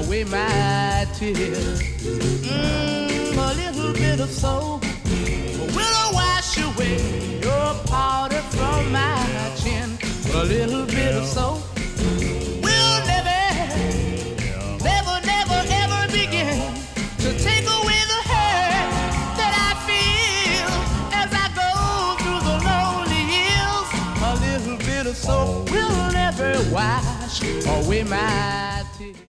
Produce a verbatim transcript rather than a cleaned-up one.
away my tears. Mm, a little bit of soap will wash away your powder from my chin. A little bit of soap will never, never, never, ever begin to take away the hurt that I feel as I go through the lonely hills. A little bit of soap will never wash away my